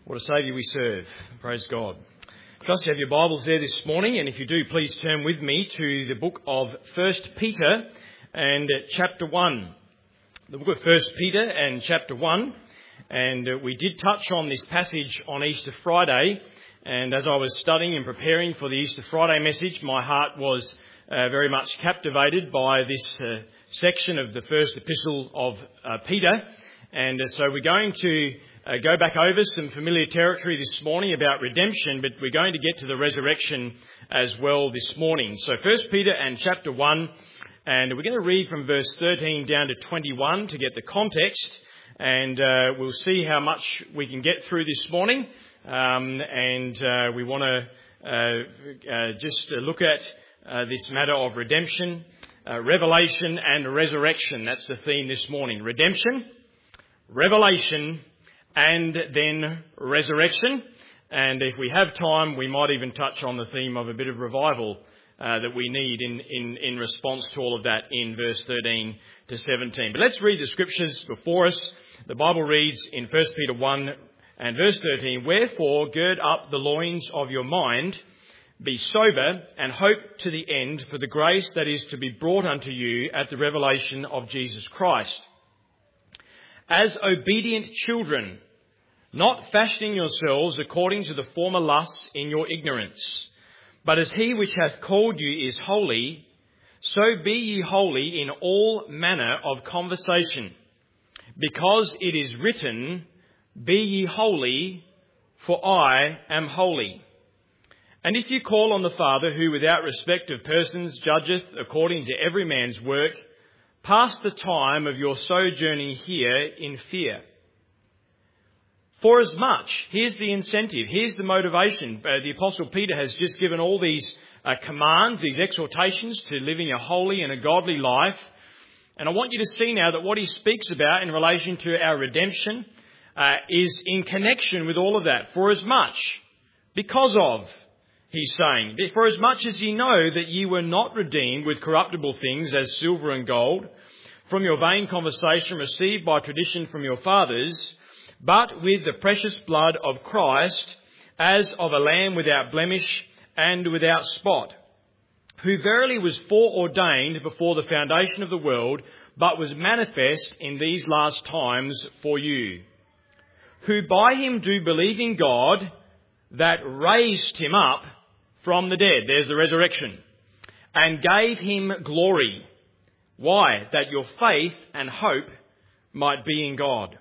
What a Saviour we serve. Praise God. Trust you have your Bibles there this morning, and if you do, please turn with me to the book of 1 Peter and chapter 1. The book of 1 Peter and chapter 1, and we did touch on this passage on Easter Friday, and as I was studying and preparing for the Easter Friday message, my heart was very much captivated by this section of the first epistle of Peter, and so we're going to go back over some familiar territory this morning about redemption, but we're going to get to the resurrection as well this morning. So 1 Peter and chapter 1, and we're going to read from verse 13 down to 21 to get the context, and we'll see how much we can get through this morning. We want to just look at this matter of redemption, revelation and resurrection. That's the theme this morning. Redemption, revelation, and then resurrection. And if we have time, we might even touch on the theme of a bit of revival that we need in response to all of that in verse 13 to 17. But let's read the scriptures before us. The Bible reads in 1 Peter 1 and verse 13, "Wherefore gird up the loins of your mind, be sober, and hope to the end for the grace that is to be brought unto you at the revelation of Jesus Christ. As obedient children, not fashioning yourselves according to the former lusts in your ignorance, but as he which hath called you is holy, so be ye holy in all manner of conversation. Because it is written, Be ye holy, for I am holy. And if you call on the Father, who without respect of persons judgeth according to every man's work, pass the time of your sojourning here in fear. For as much," here's the incentive, here's the motivation. The Apostle Peter has just given all these commands, these exhortations to living a holy and a godly life. And I want you to see now that what he speaks about in relation to our redemption is in connection with all of that. For as much, because of, he's saying, for as much as ye know that ye were not redeemed with corruptible things as silver and gold, from your vain conversation received by tradition from your fathers, but with the precious blood of Christ, as of a lamb without blemish and without spot, who verily was foreordained before the foundation of the world, but was manifest in these last times for you, who by him do believe in God, that raised him up from the dead," there's the resurrection, "and gave him glory." Why? That your faith and hope might be in God.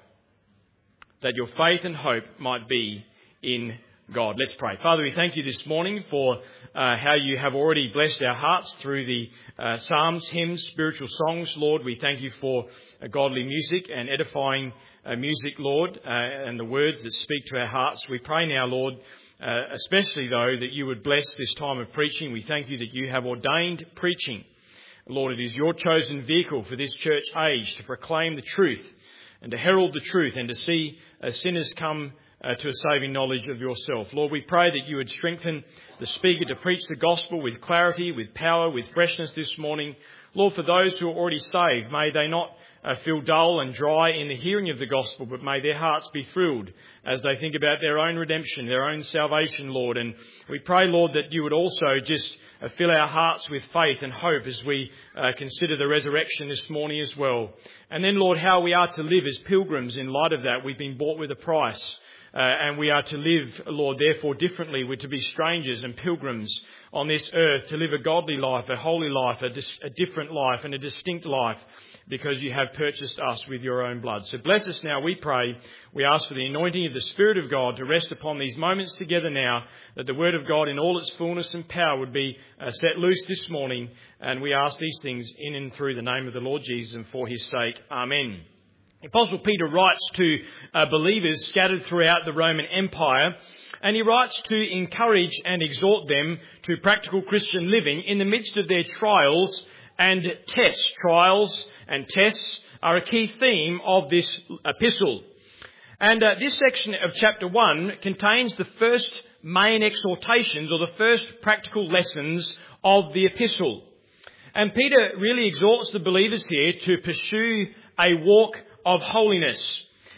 That your faith and hope might be in God. Let's pray. Father, we thank you this morning for how you have already blessed our hearts through the psalms, hymns, spiritual songs. Lord, we thank you for godly music and edifying music, Lord, and the words that speak to our hearts. We pray now, Lord, especially though, that you would bless this time of preaching. We thank you that you have ordained preaching. Lord, it is your chosen vehicle for this church age to proclaim the truth and to herald the truth and to see sinners come to a saving knowledge of yourself. Lord, we pray that you would strengthen the speaker to preach the gospel with clarity, with power, with freshness this morning. Lord, for those who are already saved, may they not feel dull and dry in the hearing of the gospel, but may their hearts be thrilled as they think about their own redemption, their own salvation, Lord. And we pray, Lord, that you would also just fill our hearts with faith and hope as we consider the resurrection this morning as well. And then, Lord, how we are to live as pilgrims in light of that. We've been bought with a price. And we are to live, Lord, therefore differently. We're to be strangers and pilgrims on this earth, to live a godly life, a holy life, a different life and a distinct life, because you have purchased us with your own blood. So bless us now, we pray. We ask for the anointing of the Spirit of God to rest upon these moments together now, that the Word of God in all its fullness and power would be set loose this morning. And we ask these things in and through the name of the Lord Jesus and for his sake. Amen. The Apostle Peter writes to believers scattered throughout the Roman Empire, and he writes to encourage and exhort them to practical Christian living in the midst of their trials and tests. Trials and tests are a key theme of this epistle. And this section of chapter 1 contains the first main exhortations or the first practical lessons of the epistle. And Peter really exhorts the believers here to pursue a walk of holiness.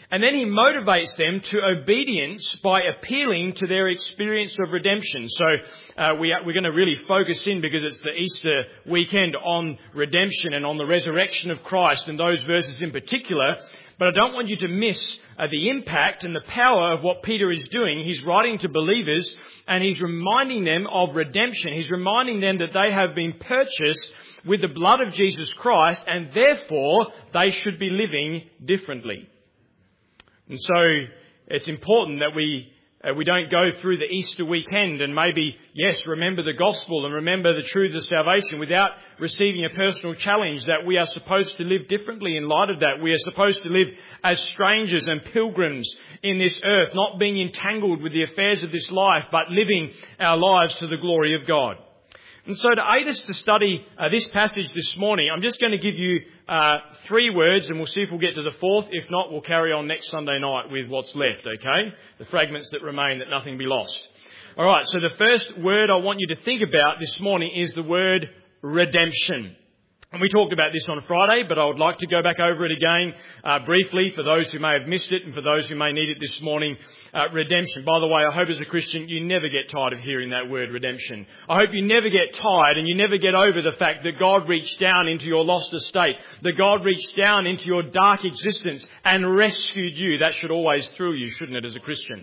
And then he motivates them to obedience by appealing to their experience of redemption. So we're going to really focus in, because it's the Easter weekend, on redemption and on the resurrection of Christ and those verses in particular. But I don't want you to miss the impact and the power of what Peter is doing. He's writing to believers and he's reminding them of redemption. He's reminding them that they have been purchased with the blood of Jesus Christ, and therefore they should be living differently. And so it's important that we don't go through the Easter weekend and maybe, yes, remember the gospel and remember the truths of salvation without receiving a personal challenge that we are supposed to live differently in light of that. We are supposed to live as strangers and pilgrims in this earth, not being entangled with the affairs of this life, but living our lives to the glory of God. And so to aid us to study this passage this morning, I'm just going to give you 3 words, and we'll see if we'll get to the 4th. If not, we'll carry on next Sunday night with what's left, okay? The fragments that remain, that nothing be lost. All right, so the first word I want you to think about this morning is the word redemption. And we talked about this on Friday, but I would like to go back over it again briefly for those who may have missed it and for those who may need it this morning. Redemption. By the way, I hope as a Christian you never get tired of hearing that word redemption. I hope you never get tired and you never get over the fact that God reached down into your lost estate, that God reached down into your dark existence and rescued you. That should always thrill you, shouldn't it, as a Christian?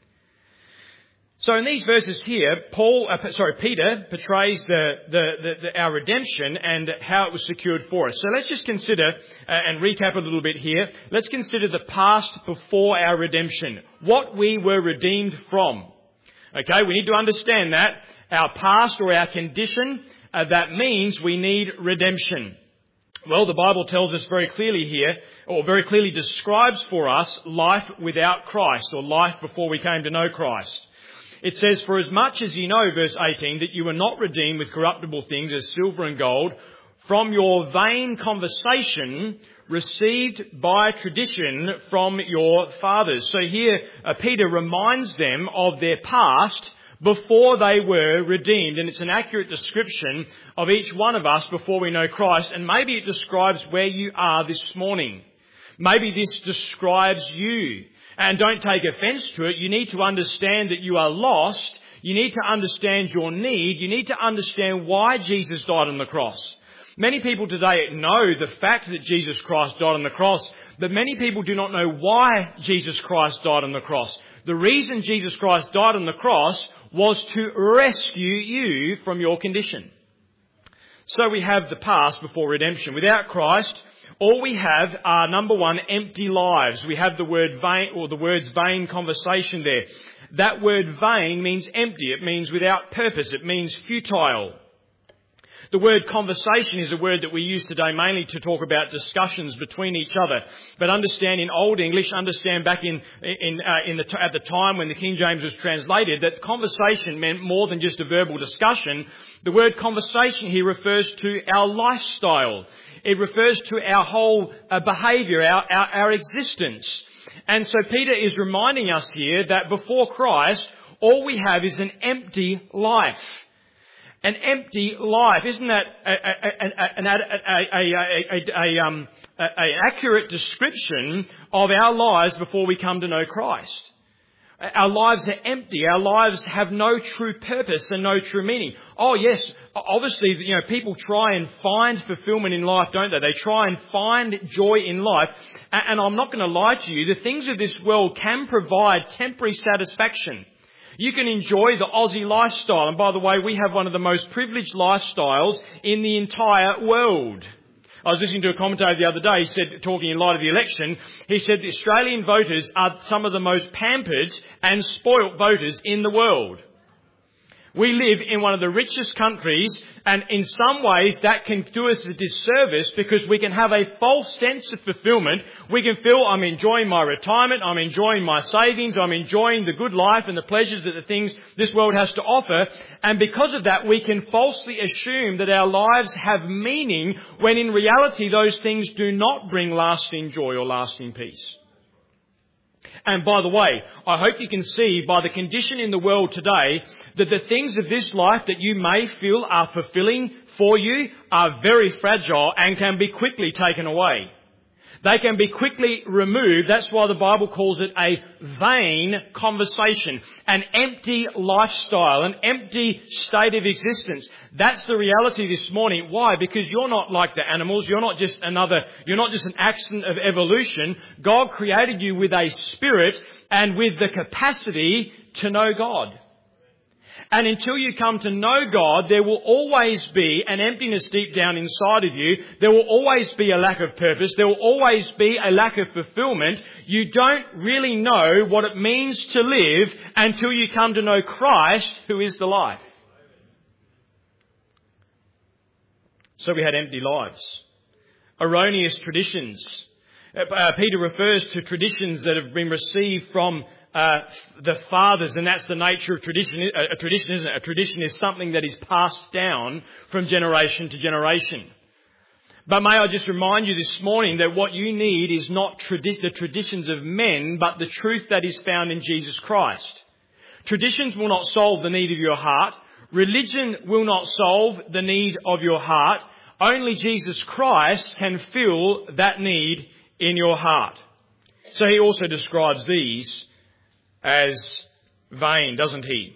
So in these verses here, Peter portrays our redemption and how it was secured for us. So let's just consider and recap a little bit here. Let's consider the past before our redemption, what we were redeemed from. Okay, we need to understand that our past or our condition, that means we need redemption. Well, the Bible tells us very clearly here, or very clearly describes for us, life without Christ, or life before we came to know Christ. It says, "For as much as you know," verse 18, "that you were not redeemed with corruptible things as silver and gold from your vain conversation received by tradition from your fathers." So here Peter reminds them of their past before they were redeemed. And it's an accurate description of each one of us before we know Christ. And maybe it describes where you are this morning. Maybe this describes you. And don't take offence to it. You need to understand that you are lost. You need to understand your need. You need to understand why Jesus died on the cross. Many people today know the fact that Jesus Christ died on the cross, but many people do not know why Jesus Christ died on the cross. The reason Jesus Christ died on the cross was to rescue you from your condition. So we have the past before redemption. Without Christ, all we have are, number one, empty lives. We have the word vain, or the words vain conversation there. That word vain means empty. It means without purpose. It means futile. The word conversation is a word that we use today mainly to talk about discussions between each other. But understand in Old English, understand back at the time when the King James was translated, that conversation meant more than just a verbal discussion. The word conversation here refers to our lifestyle. It refers to our whole behaviour, our existence. And so Peter is reminding us here that before Christ, all we have is an empty life. An empty life. Isn't that an accurate description of our lives before we come to know Christ? Our lives are empty. Our lives have no true purpose and no true meaning. Oh yes, obviously, people try and find fulfillment in life, don't they? They try and find joy in life. And I'm not going to lie to you, the things of this world can provide temporary satisfaction. You can enjoy the Aussie lifestyle. And by the way, we have one of the most privileged lifestyles in the entire world. I was listening to a commentator the other day. He said, talking in light of the election, he said the Australian voters are some of the most pampered and spoilt voters in the world. We live in one of the richest countries, and in some ways that can do us a disservice because we can have a false sense of fulfillment. We can feel, I'm enjoying my retirement, I'm enjoying my savings, I'm enjoying the good life and the pleasures that the things this world has to offer. And because of that, we can falsely assume that our lives have meaning when in reality those things do not bring lasting joy or lasting peace. And by the way, I hope you can see by the condition in the world today that the things of this life that you may feel are fulfilling for you are very fragile and can be quickly taken away. They can be quickly removed. That's why the Bible calls it a vain conversation, an empty lifestyle, an empty state of existence. That's the reality this morning. Why? Because you're not like the animals. You're not just an accident of evolution. God created you with a spirit and with the capacity to know God. And until you come to know God, there will always be an emptiness deep down inside of you. There will always be a lack of purpose. There will always be a lack of fulfillment. You don't really know what it means to live until you come to know Christ, who is the life. So we had empty lives. Erroneous traditions. Peter refers to traditions that have been received from the fathers, and that's the nature of tradition. A tradition, isn't it? A tradition is something that is passed down from generation to generation. But may I just remind you this morning that what you need is not the traditions of men, but the truth that is found in Jesus Christ. Traditions will not solve the need of your heart. Religion will not solve the need of your heart. Only Jesus Christ can fill that need in your heart. So he also describes these as vain, doesn't he?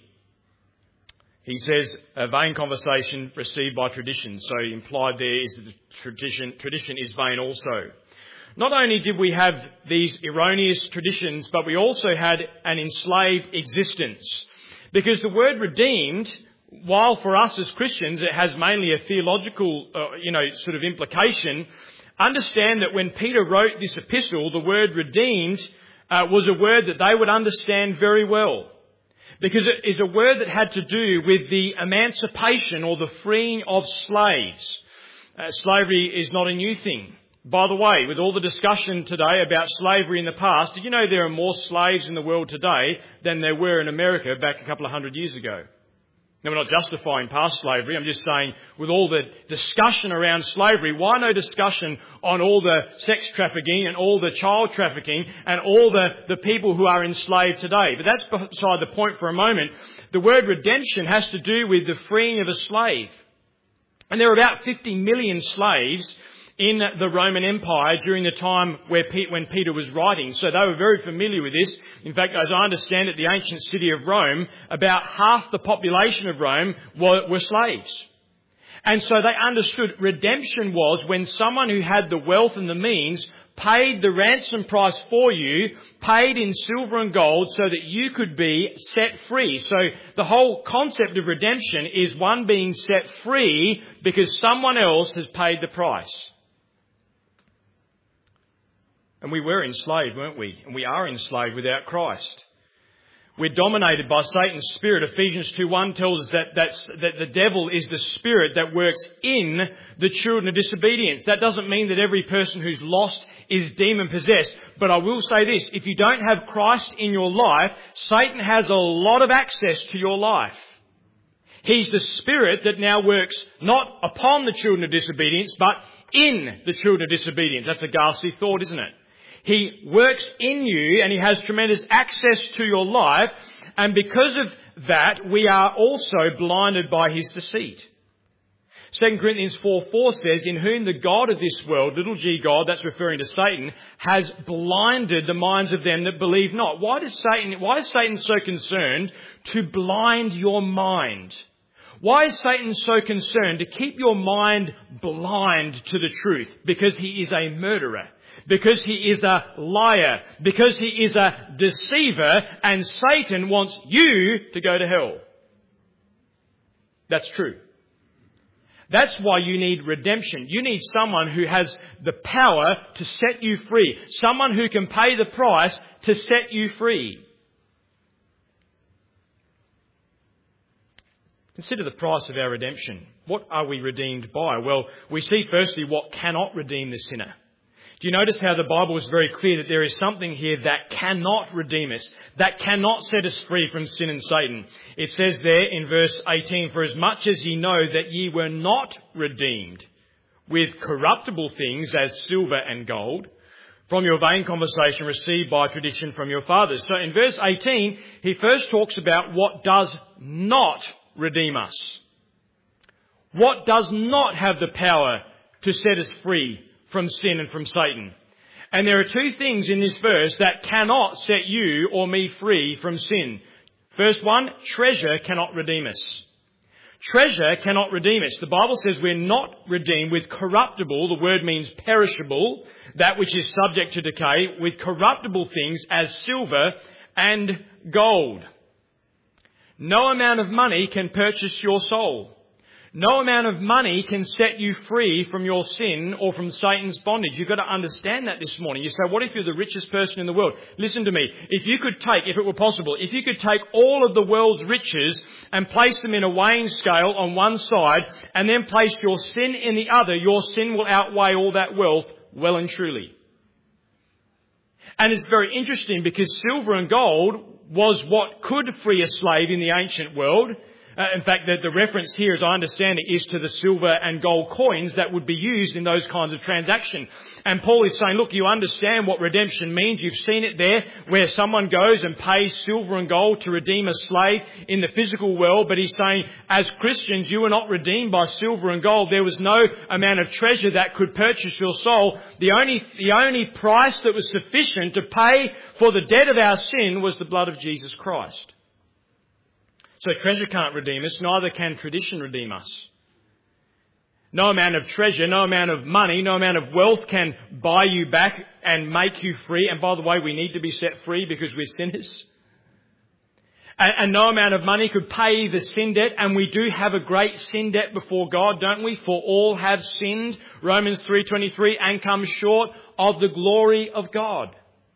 He says a vain conversation received by tradition. So implied there is that tradition is vain also. Not only did we have these erroneous traditions, but we also had an enslaved existence. Because the word redeemed, while for us as Christians it has mainly a theological, sort of implication, understand that when Peter wrote this epistle, the word redeemed was a word that they would understand very well. Because it is a word that had to do with the emancipation or the freeing of slaves. Slavery is not a new thing. By the way, with all the discussion today about slavery in the past, did you know there are more slaves in the world today than there were in America back a couple of hundred years ago? Now, we're not justifying past slavery. I'm just saying, with all the discussion around slavery, why no discussion on all the sex trafficking and all the child trafficking and all the people who are enslaved today? But that's beside the point for a moment. The word redemption has to do with the freeing of a slave. And there were about 50 million slaves in the Roman Empire during the time when Peter was writing. So they were very familiar with this. In fact, as I understand it, the ancient city of Rome, about half the population of Rome were slaves. And so they understood redemption was when someone who had the wealth and the means paid the ransom price for you, paid in silver and gold so that you could be set free. So the whole concept of redemption is one being set free because someone else has paid the price. And we were enslaved, weren't we? And we are enslaved without Christ. We're dominated by Satan's spirit. Ephesians 2:1 tells us that the devil is the spirit that works in the children of disobedience. That doesn't mean that every person who's lost is demon-possessed. But I will say this, if you don't have Christ in your life, Satan has a lot of access to your life. He's the spirit that now works not upon the children of disobedience, but in the children of disobedience. That's a ghastly thought, isn't it? He works in you and he has tremendous access to your life. And because of that, we are also blinded by his deceit. 2 Corinthians 4:4 says, in whom the God of this world, little g God, that's referring to Satan, has blinded the minds of them that believe not. Why is Satan so concerned to blind your mind? Why is Satan so concerned to keep your mind blind to the truth? Because he is a murderer. Because he is a liar. Because he is a deceiver. And Satan wants you to go to hell. That's true. That's why you need redemption. You need someone who has the power to set you free. Someone who can pay the price to set you free. Consider the price of our redemption. What are we redeemed by? Well, we see firstly what cannot redeem the sinner. Do you notice how the Bible is very clear that there is something here that cannot redeem us, that cannot set us free from sin and Satan? It says there in verse 18, for as much as ye know that ye were not redeemed with corruptible things as silver and gold, from your vain conversation received by tradition from your fathers. So in verse 18, he first talks about what does not redeem us. What does not have the power to set us free from sin and from Satan? And there are two things in this verse that cannot set you or me free from sin. First one, treasure cannot redeem us. Treasure cannot redeem us. The Bible says we're not redeemed with corruptible, the word means perishable, that which is subject to decay, with corruptible things as silver and gold. No amount of money can purchase your soul. No amount of money can set you free from your sin or from Satan's bondage. You've got to understand that this morning. You say, what if you're the richest person in the world? Listen to me. If you could take, if it were possible, if you could take all of the world's riches and place them in a weighing scale on one side and then place your sin in the other, your sin will outweigh all that wealth well and truly. And it's very interesting because silver and gold was what could free a slave in the ancient world. In fact, the reference here, as I understand it, is to the silver and gold coins that would be used in those kinds of transactions. And Paul is saying, look, you understand what redemption means. You've seen it there where someone goes and pays silver and gold to redeem a slave in the physical world. But he's saying, as Christians, you were not redeemed by silver and gold. There was no amount of treasure that could purchase your soul. The only price that was sufficient to pay for the debt of our sin was the blood of Jesus Christ. So treasure can't redeem us, neither can tradition redeem us. No amount of treasure, no amount of money, no amount of wealth can buy you back and make you free. And by the way, we need to be set free because we're sinners. And no amount of money could pay the sin debt. And we do have a great sin debt before God, don't we? For all have sinned, Romans 3:23, and come short of the glory of God.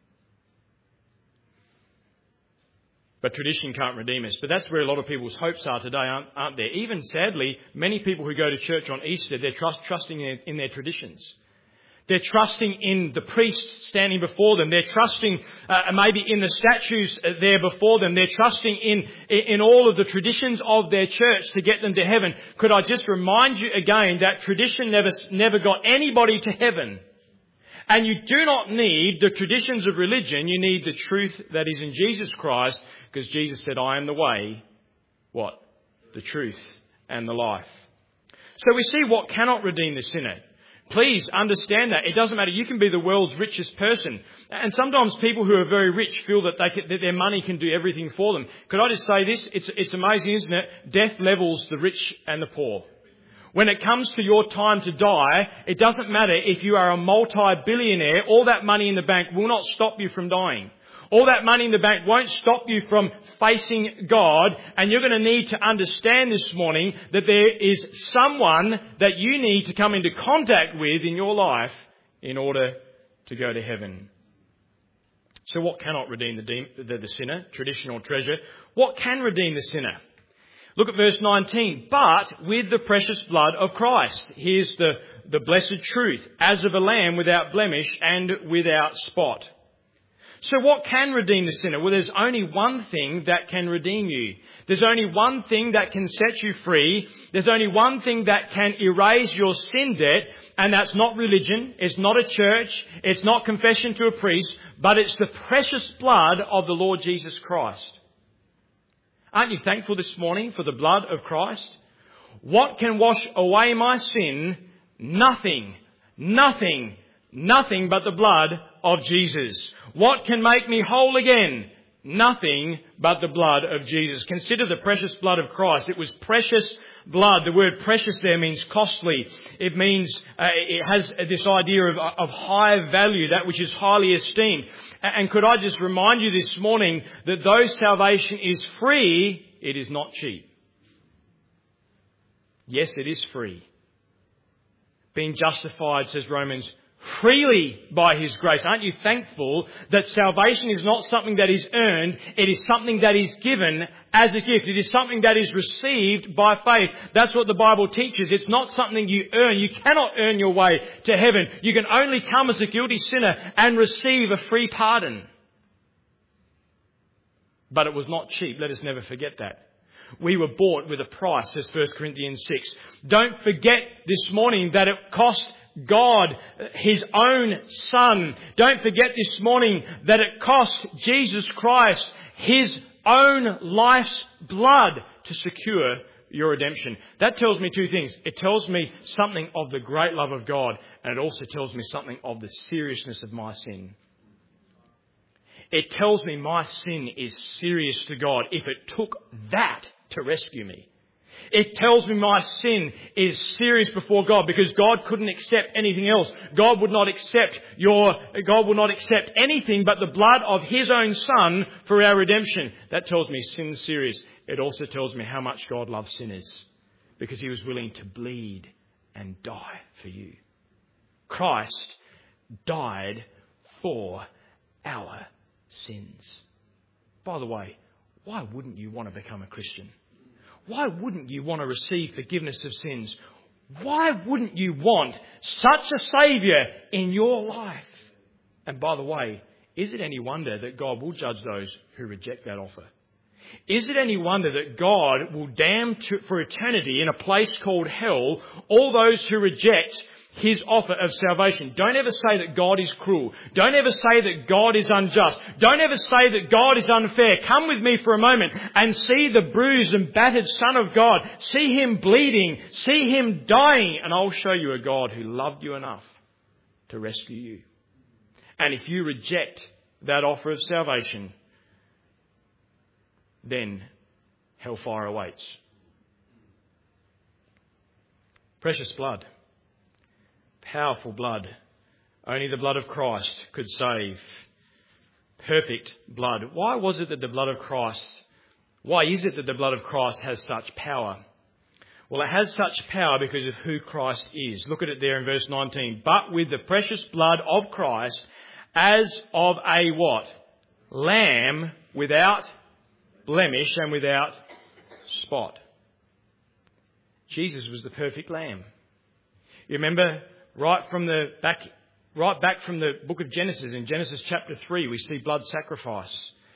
But tradition can't redeem us. But that's where a lot of people's hopes are today, aren't there? Even sadly, many people who go to church on Easter, they're trusting in their traditions. They're trusting in the priest standing before them. They're trusting maybe in the statues there before them. They're trusting in all of the traditions of their church to get them to heaven. Could I just remind you again that tradition never got anybody to heaven. And you do not need the traditions of religion. You need the truth that is in Jesus Christ, because Jesus said, I am the way, what? The truth and the life. So we see what cannot redeem the sinner. Please understand that. It doesn't matter. You can be the world's richest person. And sometimes people who are very rich feel that that their money can do everything for them. Could I just say this? It's amazing, isn't it? Death levels the rich and the poor. When it comes to your time to die, it doesn't matter if you are a multi-billionaire. All that money in the bank will not stop you from dying. All that money in the bank won't stop you from facing God. And you're going to need to understand this morning that there is someone that you need to come into contact with in your life in order to go to heaven. So what cannot redeem the sinner? Traditional treasure. What can redeem the sinner? Look at verse 19. But with the precious blood of Christ. Here's the blessed truth. As of a lamb without blemish and without spot. So what can redeem the sinner? Well, there's only one thing that can redeem you. There's only one thing that can set you free. There's only one thing that can erase your sin debt. And that's not religion. It's not a church. It's not confession to a priest. But it's the precious blood of the Lord Jesus Christ. Aren't you thankful this morning for the blood of Christ? What can wash away my sin? Nothing. Nothing. Nothing but the blood of Jesus. What can make me whole again? Nothing but the blood of Jesus. Consider the precious blood of Christ. It was precious blood. The word precious there means costly. It means, it has this idea of high value, that which is highly esteemed. And could I just remind you this morning that though salvation is free, it is not cheap. Yes, it is free. Being justified, says Romans, freely by His grace. Aren't you thankful that salvation is not something that is earned, it is something that is given as a gift. It is something that is received by faith. That's what the Bible teaches. It's not something you earn. You cannot earn your way to heaven. You can only come as a guilty sinner and receive a free pardon. But it was not cheap. Let us never forget that. We were bought with a price, says 1 Corinthians 6. Don't forget this morning that it cost God, His own Son. Don't forget this morning that it cost Jesus Christ His own life's blood to secure your redemption. That tells me two things. It tells me something of the great love of God, and it also tells me something of the seriousness of my sin. It tells me my sin is serious to God if it took that to rescue me. It tells me my sin is serious before God because God couldn't accept anything else. God would not accept anything but the blood of His own Son for our redemption. That tells me sin's serious. It also tells me how much God loves sinners because He was willing to bleed and die for you. Christ died for our sins. By the way, why wouldn't you want to become a Christian? Why wouldn't you want to receive forgiveness of sins? Why wouldn't you want such a Saviour in your life? And by the way, is it any wonder that God will judge those who reject that offer? Is it any wonder that God will damn for eternity in a place called hell all those who reject His offer of salvation? Don't ever say that God is cruel. Don't ever say that God is unjust. Don't ever say that God is unfair. Come with me for a moment and see the bruised and battered Son of God. See Him bleeding. See Him dying. And I'll show you a God who loved you enough to rescue you. And if you reject that offer of salvation, then hellfire awaits. Precious blood. Powerful blood. Only the blood of Christ could save. Perfect blood. Why is it that the blood of Christ has such power? Well, it has such power because of who Christ is. Look at it there in verse 19. But with the precious blood of Christ, as of a what? Lamb without blemish and without spot. Jesus was the perfect lamb. You remember right back from the book of Genesis, in Genesis chapter 3, we see blood sacrifice.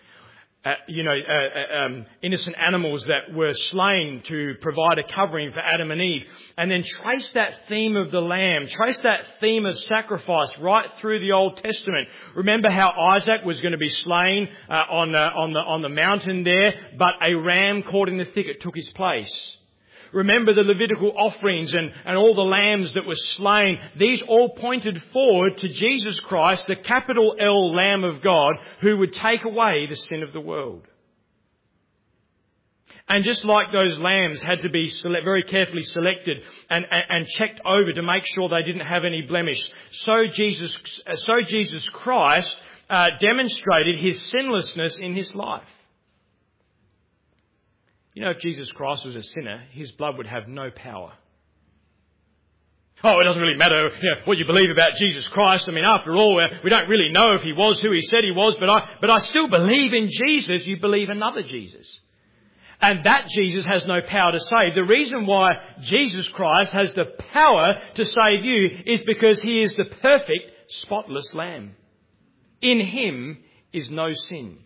Innocent animals that were slain to provide a covering for Adam and Eve. And then trace that theme of the lamb, trace that theme of sacrifice right through the Old Testament. Remember how Isaac was going to be slain on the mountain there, but a ram caught in the thicket took his place. Remember the Levitical offerings and all the lambs that were slain. These all pointed forward to Jesus Christ, the capital L Lamb of God, who would take away the sin of the world. And just like those lambs had to be very carefully selected and checked over to make sure they didn't have any blemish, so Jesus Christ demonstrated His sinlessness in His life. You know, if Jesus Christ was a sinner, His blood would have no power. Oh, it doesn't really matter what you believe about Jesus Christ. I mean, after all, we don't really know if He was who He said He was, but I still believe in Jesus. You believe another Jesus. And that Jesus has no power to save. The reason why Jesus Christ has the power to save you is because He is the perfect, spotless Lamb. In Him is no sin.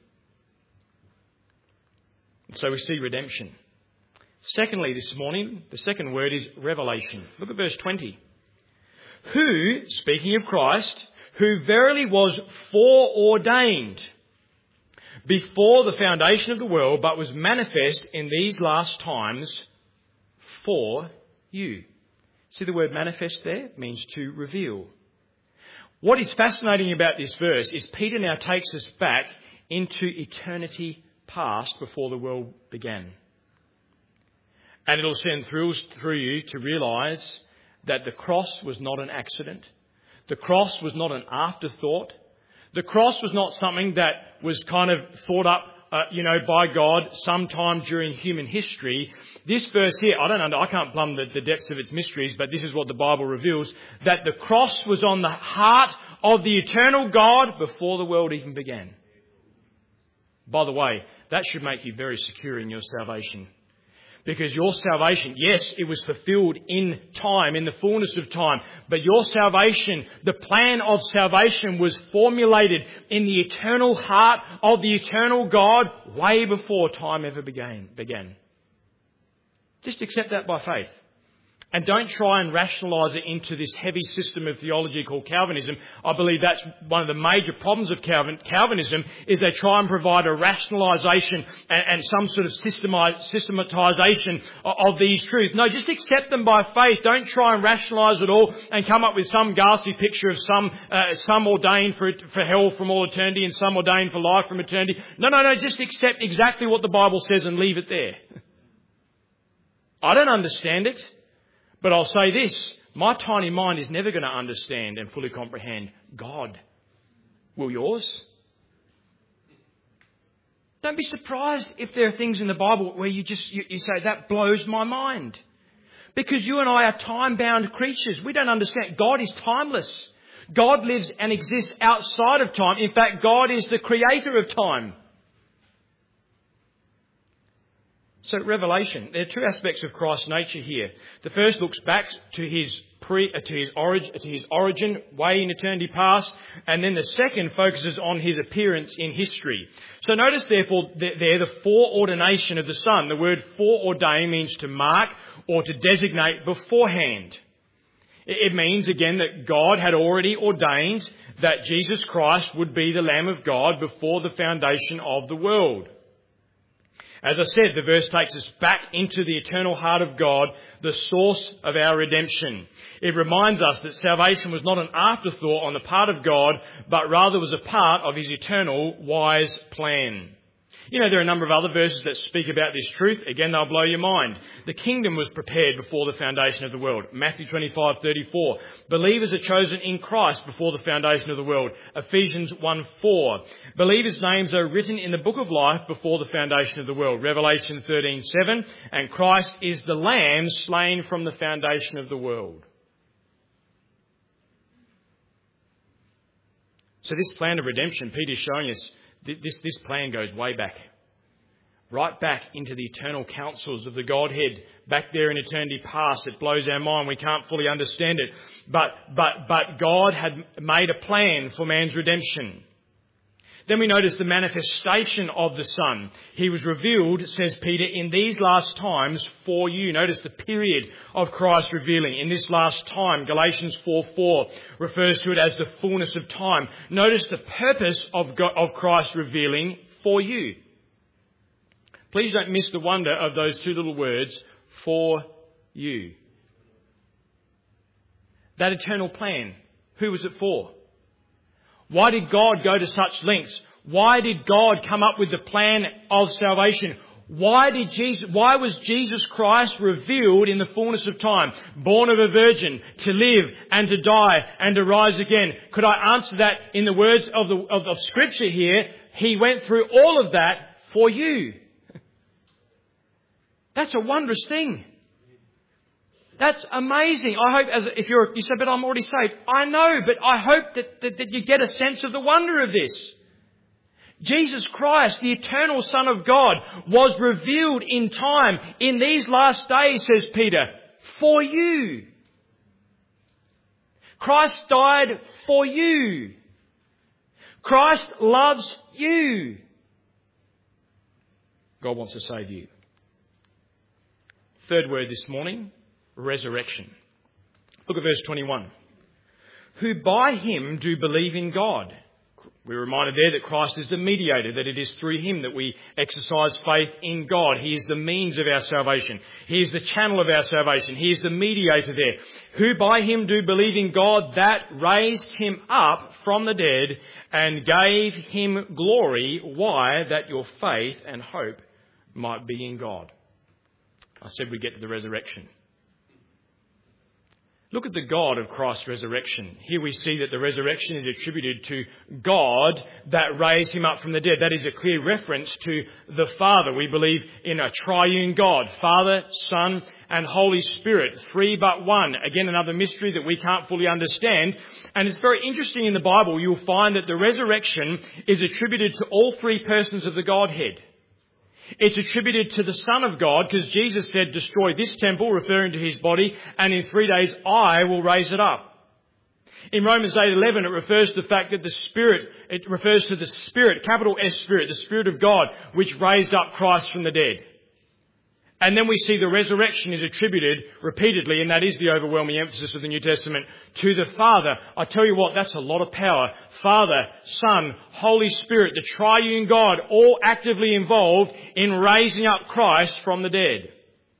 So we see redemption. Secondly, this morning, the second word is revelation. Look at verse 20. Who, speaking of Christ, who verily was foreordained before the foundation of the world, but was manifest in these last times for you. See the word manifest there? It means to reveal. What is fascinating about this verse is Peter now takes us back into eternity past before the world began. And it'll send thrills through you to realise that the cross was not an accident. The cross was not an afterthought. The cross was not something that was kind of thought up, by God sometime during human history. This verse here, I can't plumb the depths of its mysteries, but this is what the Bible reveals, that the cross was on the heart of the eternal God before the world even began. By the way, that should make you very secure in your salvation. Because your salvation, yes, it was fulfilled in time, in the fullness of time. But your salvation, the plan of salvation was formulated in the eternal heart of the eternal God way before time ever began. Just accept that by faith. And don't try and rationalise it into this heavy system of theology called Calvinism. I believe that's one of the major problems of Calvinism, is they try and provide a rationalisation and some sort of systematisation of these truths. No, just accept them by faith. Don't try and rationalise it all and come up with some ghastly picture of some ordained for hell from all eternity and some ordained for life from eternity. No, just accept exactly what the Bible says and leave it there. I don't understand it. But I'll say this, my tiny mind is never going to understand and fully comprehend God. Will yours? Don't be surprised if there are things in the Bible where you say, that blows my mind. Because you and I are time-bound creatures. We don't understand. God is timeless. God lives and exists outside of time. In fact, God is the creator of time. So Revelation, there are two aspects of Christ's nature here. The first looks back to his origin, way in eternity past, and then the second focuses on his appearance in history. So notice therefore there the foreordination of the Son. The word foreordain means to mark or to designate beforehand. It means again that God had already ordained that Jesus Christ would be the Lamb of God before the foundation of the world. As I said, the verse takes us back into the eternal heart of God, the source of our redemption. It reminds us that salvation was not an afterthought on the part of God, but rather was a part of his eternal wise plan. You know, there are a number of other verses that speak about this truth. Again, they'll blow your mind. The kingdom was prepared before the foundation of the world. Matthew 25:34. Believers are chosen in Christ before the foundation of the world. Ephesians 1:4. Believers' names are written in the book of life before the foundation of the world. Revelation 13:7. And Christ is the Lamb slain from the foundation of the world. So this plan of redemption, Peter's showing us, this plan goes way back. Right back into the eternal counsels of the Godhead. Back there in eternity past. It blows our mind. We can't fully understand it. But God had made a plan for man's redemption. Then we notice the manifestation of the Son. He was revealed, says Peter, in these last times for you. Notice the period of Christ revealing. In this last time, Galatians 4:4 refers to it as the fullness of time. Notice the purpose of Christ revealing for you. Please don't miss the wonder of those two little words, for you. That eternal plan, who was it for? Why did God go to such lengths? Why did God come up with the plan of salvation? Why was Jesus Christ revealed in the fullness of time, born of a virgin, to live and to die and to rise again? Could I answer that in the words of Scripture here? He went through all of that for you. That's a wondrous thing. That's amazing. I hope, you say, but I'm already saved. I know, but I hope that you get a sense of the wonder of this. Jesus Christ, the eternal Son of God, was revealed in time in these last days, says Peter, for you. Christ died for you. Christ loves you. God wants to save you. Third word this morning, resurrection. Look at verse 21. Who by him do believe in God. We're reminded there that Christ is the mediator, that it is through him that we exercise faith in God. He is the means of our salvation. He is the channel of our salvation. He is the mediator there. Who by him do believe in God, that raised him up from the dead and gave him glory. Why? That your faith and hope might be in God. I said we get to the resurrection. Look at the God of Christ's resurrection. Here we see that the resurrection is attributed to God that raised him up from the dead. That is a clear reference to the Father. We believe in a triune God, Father, Son, and Holy Spirit, three but one. Again, another mystery that we can't fully understand. And it's very interesting in the Bible. You'll find that the resurrection is attributed to all three persons of the Godhead. It's attributed to the Son of God because Jesus said, destroy this temple, referring to his body, and in 3 days I will raise it up. In Romans 8:11, it refers to the fact that it refers to the Spirit, capital S Spirit, the Spirit of God, which raised up Christ from the dead. And then we see the resurrection is attributed repeatedly, and that is the overwhelming emphasis of the New Testament, to the Father. I tell you what, that's a lot of power. Father, Son, Holy Spirit, the triune God, all actively involved in raising up Christ from the dead.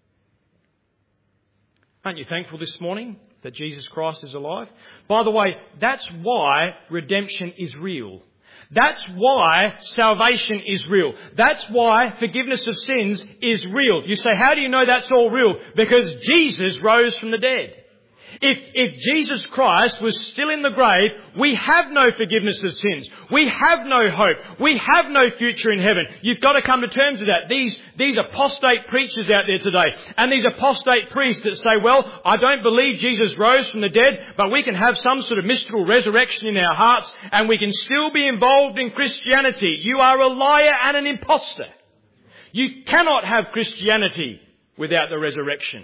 Aren't you thankful this morning that Jesus Christ is alive? By the way, that's why redemption is real. That's why salvation is real. That's why forgiveness of sins is real. You say, how do you know that's all real? Because Jesus rose from the dead. If Jesus Christ was still in the grave, we have no forgiveness of sins. We have no hope. We have no future in heaven. You've got to come to terms with that. These apostate preachers out there today, and these apostate priests that say, well, I don't believe Jesus rose from the dead, but we can have some sort of mystical resurrection in our hearts, and we can still be involved in Christianity. You are a liar and an imposter. You cannot have Christianity without the resurrection.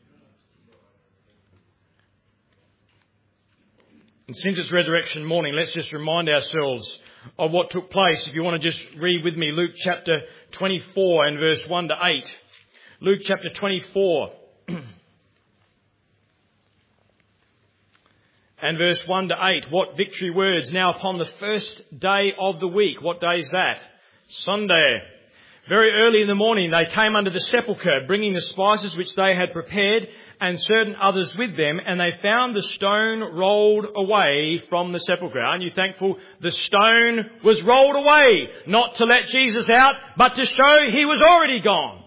And since it's resurrection morning, let's just remind ourselves of what took place. If you want to just read with me Luke chapter 24 and verse 1 to 8. Luke chapter 24 and verse 1 to 8. What victory words. Now upon the first day of the week. What day is that? Sunday. Very early in the morning they came under the sepulchre, bringing the spices which they had prepared, and certain others with them, and they found the stone rolled away from the sepulchre. Aren't you thankful? The stone was rolled away, not to let Jesus out, but to show he was already gone.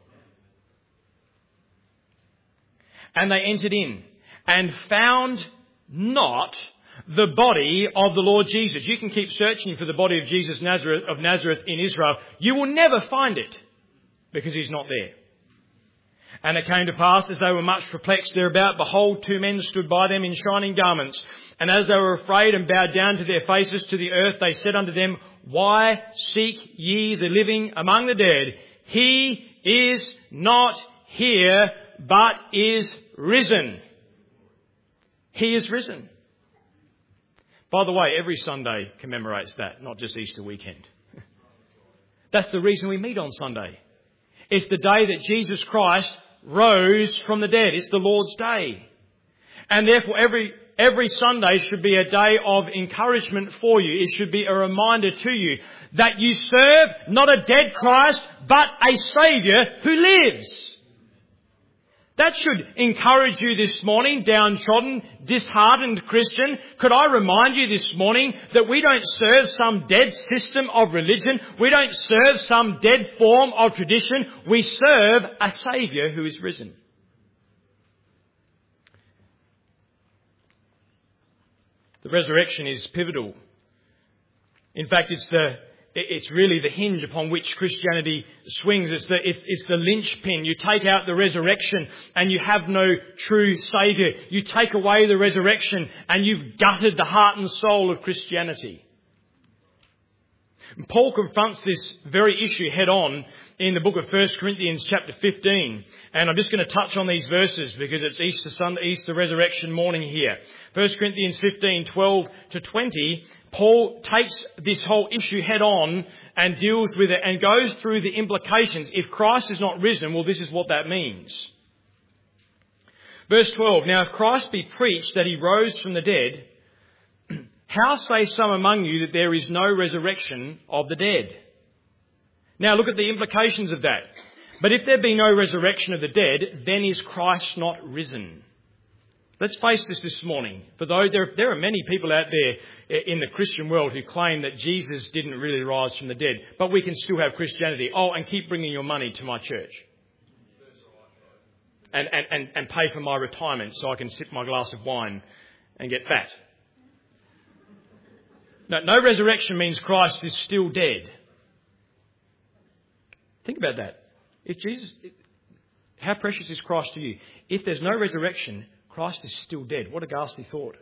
And they entered in and found not the body of the Lord Jesus. You can keep searching for the body of Jesus of Nazareth in Israel. You will never find it, because he's not there. And it came to pass, as they were much perplexed thereabout, behold, two men stood by them in shining garments. And as they were afraid and bowed down to their faces to the earth, they said unto them, why seek ye the living among the dead? He is not here, but is risen. He is risen. By the way, every Sunday commemorates that, not just Easter weekend. That's the reason we meet on Sunday. It's the day that Jesus Christ rose from the dead. It's the Lord's Day. And therefore every Sunday should be a day of encouragement for you. It should be a reminder to you that you serve not a dead Christ, but a Saviour who lives. That should encourage you this morning, downtrodden, disheartened Christian. Could I remind you this morning that we don't serve some dead system of religion. We don't serve some dead form of tradition. We serve a Saviour who is risen. The resurrection is pivotal. In fact, it's really the hinge upon which Christianity swings. It's the linchpin. You take out the resurrection and you have no true Saviour. You take away the resurrection and you've gutted the heart and soul of Christianity. And Paul confronts this very issue head on in the book of 1 Corinthians chapter 15. And I'm just going to touch on these verses because it's Easter Sunday, Easter resurrection morning here. 1 Corinthians 15, 12 to 20. Paul takes this whole issue head on and deals with it and goes through the implications. If Christ is not risen, well, this is what that means. Verse 12, now if Christ be preached that he rose from the dead, how say some among you that there is no resurrection of the dead? Now look at the implications of that. But if there be no resurrection of the dead, then is Christ not risen? Let's face this morning. For though there are many people out there in the Christian world who claim that Jesus didn't really rise from the dead, but we can still have Christianity. Oh, and keep bringing your money to my church. And pay for my retirement so I can sip my glass of wine and get fat. No resurrection means Christ is still dead. Think about that. How precious is Christ to you? If there's no resurrection, Christ is still dead. What a ghastly thought.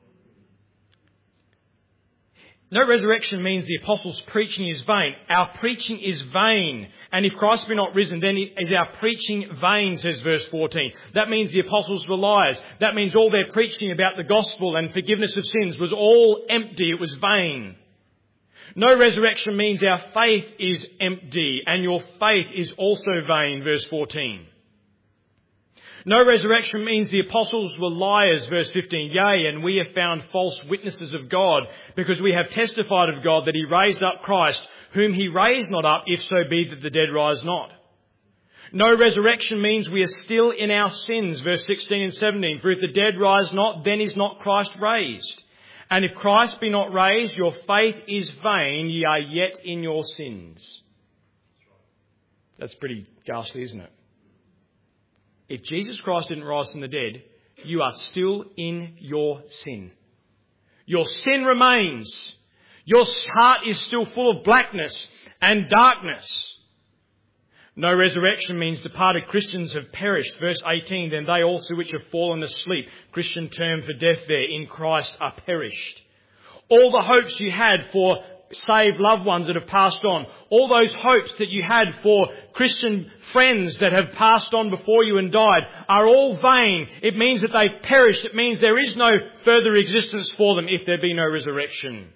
No resurrection means the apostles' preaching is vain. Our preaching is vain. And if Christ be not risen, then is our preaching vain, says verse 14. That means the apostles were liars. That means all their preaching about the gospel and forgiveness of sins was all empty. It was vain. No resurrection means our faith is empty and your faith is also vain, verse 14. No resurrection means the apostles were liars, verse 15. Yea, and we have found false witnesses of God, because we have testified of God that he raised up Christ, whom he raised not up, if so be that the dead rise not. No resurrection means we are still in our sins, verse 16 and 17. For if the dead rise not, then is not Christ raised. And if Christ be not raised, your faith is vain, ye are yet in your sins. That's pretty ghastly, isn't it? If Jesus Christ didn't rise from the dead, you are still in your sin. Your sin remains. Your heart is still full of blackness and darkness. No resurrection means departed Christians have perished. Verse 18, then they also which have fallen asleep, Christian term for death there, in Christ are perished. All the hopes you had for saved loved ones that have passed on, all those hopes that you had for Christian friends that have passed on before you and died, are all vain. It means that they've perished. It means there is no further existence for them if there be no resurrection.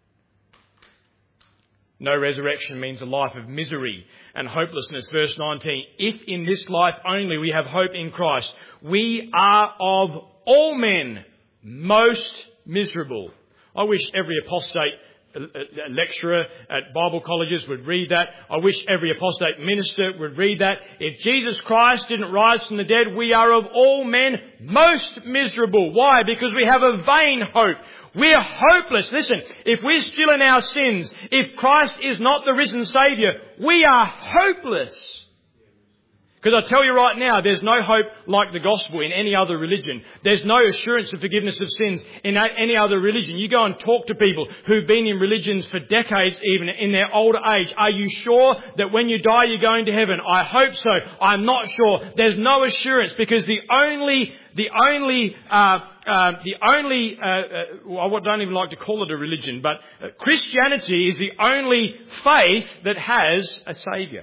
No resurrection means a life of misery and hopelessness. Verse 19, if in this life only we have hope in Christ, we are of all men most miserable. I wish every apostate lecturer at Bible colleges would read that. I wish every apostate minister would read that. If Jesus Christ didn't rise from the dead, we are of all men most miserable. Why? Because we have a vain hope. We're hopeless. Listen, if we're still in our sins, if Christ is not the risen Saviour, we are hopeless. Because I tell you right now, there's no hope like the gospel in any other religion. There's no assurance of forgiveness of sins in any other religion. You go and talk to people who've been in religions for decades, even in their older age. Are you sure that when you die you're going to heaven? I hope so. I'm not sure. There's no assurance, because I don't even like to call it a religion, but Christianity is the only faith that has a Saviour.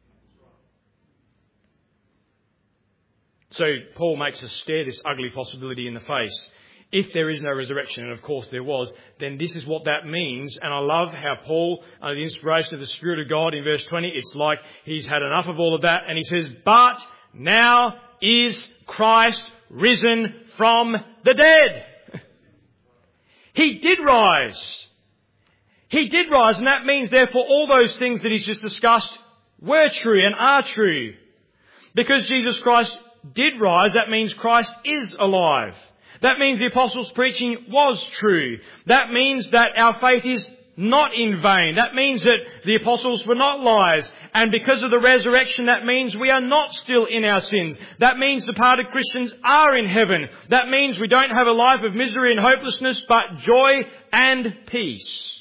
So Paul makes us stare this ugly possibility in the face. If there is no resurrection, and of course there was, then this is what that means. And I love how Paul, under the inspiration of the Spirit of God, in verse 20, it's like he's had enough of all of that. And he says, but now is Christ risen from the dead. He did rise. He did rise, and that means therefore all those things that he's just discussed were true and are true. Because Jesus Christ did rise, that means Christ is alive. That means the apostles' preaching was true. That means that our faith is not in vain. That means that the apostles were not liars. And because of the resurrection, that means we are not still in our sins. That means departed Christians are in heaven. That means we don't have a life of misery and hopelessness, but joy and peace.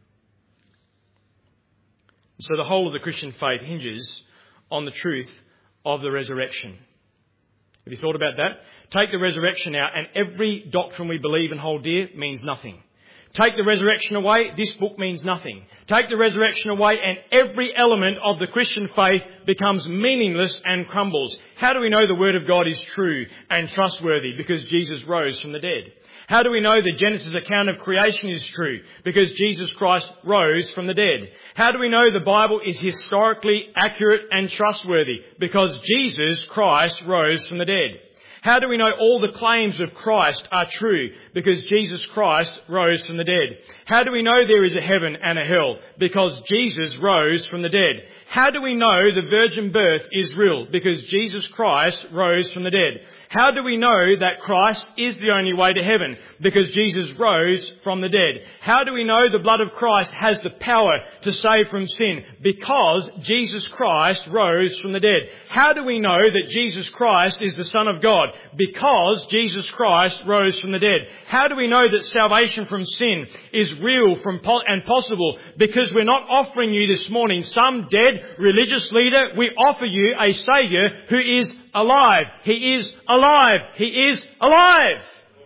So the whole of the Christian faith hinges on the truth of the resurrection. Have you thought about that? Take the resurrection out and every doctrine we believe and hold dear means nothing. Take the resurrection away, this book means nothing. Take the resurrection away and every element of the Christian faith becomes meaningless and crumbles. How do we know the Word of God is true and trustworthy? Because Jesus rose from the dead. How do we know the Genesis account of creation is true? Because Jesus Christ rose from the dead. How do we know the Bible is historically accurate and trustworthy? Because Jesus Christ rose from the dead. How do we know all the claims of Christ are true? Because Jesus Christ rose from the dead. How do we know there is a heaven and a hell? Because Jesus rose from the dead. How do we know the virgin birth is real? Because Jesus Christ rose from the dead. How do we know that Christ is the only way to heaven? Because Jesus rose from the dead. How do we know the blood of Christ has the power to save from sin? Because Jesus Christ rose from the dead. How do we know that Jesus Christ is the Son of God? Because Jesus Christ rose from the dead. How do we know that salvation from sin is real and possible? Because we're not offering you this morning some dead religious leader. We offer you a Saviour who is alive. He is alive. He is alive.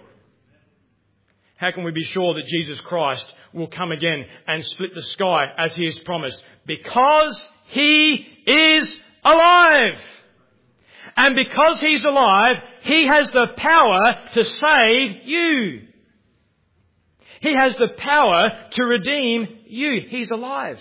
How can we be sure that Jesus Christ will come again and split the sky as He has promised? Because He is alive. And because He's alive, He has the power to save you. He has the power to redeem you. He's alive.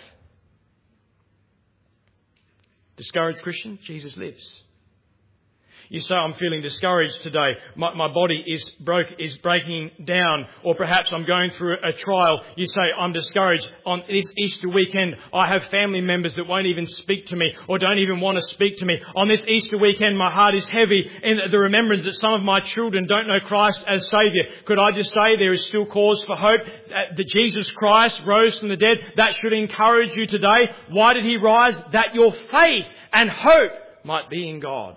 Discouraged Christian, Jesus lives. You say, I'm feeling discouraged today. My body is breaking down. Or perhaps I'm going through a trial. You say, I'm discouraged. On this Easter weekend, I have family members that won't even speak to me or don't even want to speak to me. On this Easter weekend, my heart is heavy in the remembrance that some of my children don't know Christ as Saviour. Could I just say there is still cause for hope that Jesus Christ rose from the dead? That should encourage you today. Why did He rise? That your faith and hope might be in God.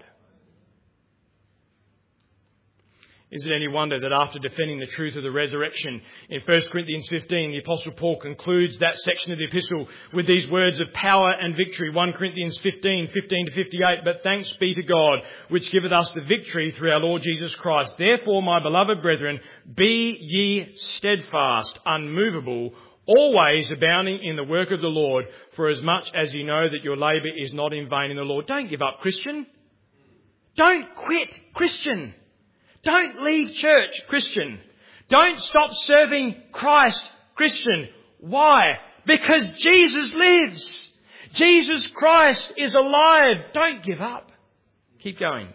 Is it any wonder that after defending the truth of the resurrection in 1 Corinthians 15, the Apostle Paul concludes that section of the epistle with these words of power and victory. 1 Corinthians 15 to 58. But thanks be to God, which giveth us the victory through our Lord Jesus Christ. Therefore, my beloved brethren, be ye steadfast, unmovable, always abounding in the work of the Lord, for as much as you know that your labour is not in vain in the Lord. Don't give up, Christian. Don't quit, Christian. Don't leave church, Christian. Don't stop serving Christ, Christian. Why? Because Jesus lives. Jesus Christ is alive. Don't give up. Keep going.